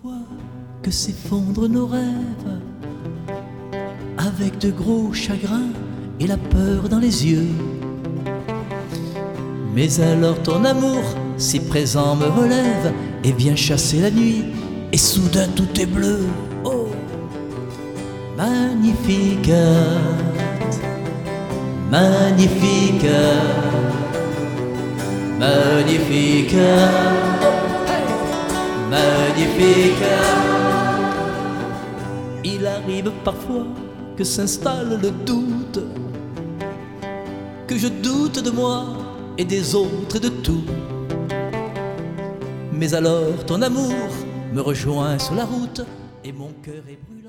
parfois que s'effondrent nos rêves, avec de gros chagrins et la peur dans les yeux. Mais alors ton amour, si présent, me relève et vient chasser la nuit, et soudain tout est bleu. Oh, Magnificat, Magnificat, Magnificat, Magnificat. Il arrive parfois que s'installe le doute, que je doute de moi et des autres et de tout. Mais alors ton amour me rejoint sur la route et mon cœur est brûlant.